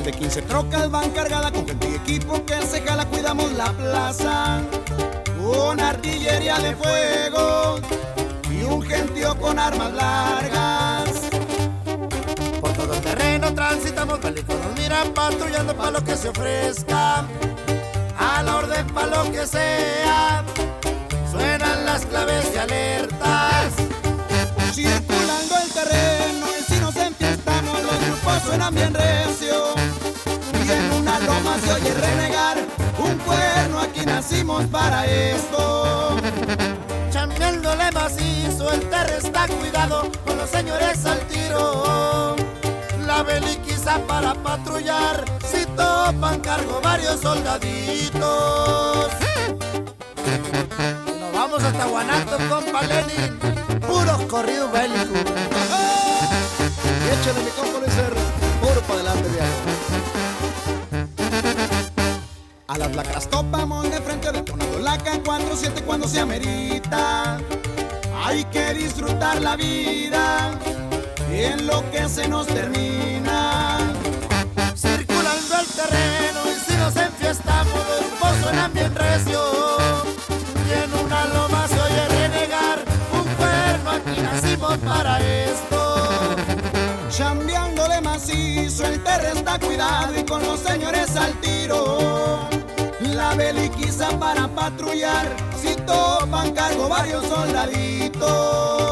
de 15 trocas van cargadas con gente y equipo que se jala, cuidamos la plaza. Una artillería de fuego y un gentío con armas largas. Por todo el terreno transitamos bélicos, nos miran patrullando pa' lo que se ofrezca, a la orden pa' lo que sea. Suenan las claves de alertas. Circulando el terreno y si nos enfiestamos, los grupos suenan bien recio. Y en una loma se oye renegar un cuerno, aquí nacimos para esto. Chambeándole macizo, el terre está cuidado, con los señores al tiro. La beliquiza para patrullar, si topan cargo varios soldaditos. Nos vamos hasta Guanatos, compa Lenin, puros corridos bélicos. Y échale mi compa Luis R, puro para adelante, viejo. A las lacras topamos de frente, detonando la K47 cuando se amerita. Hay que disfrutar la vida y en lo que se nos termina. Circulando el terreno y si nos enfiestamos, los grupos suenan bien recio. Y en una loma se oye renegar un cuerno, aquí nacimos para esto. Chambeándole macizo, el terre está cuidado y con los señores al tiro. La beliquiza para patrullar, si topan cargo varios soldaditos.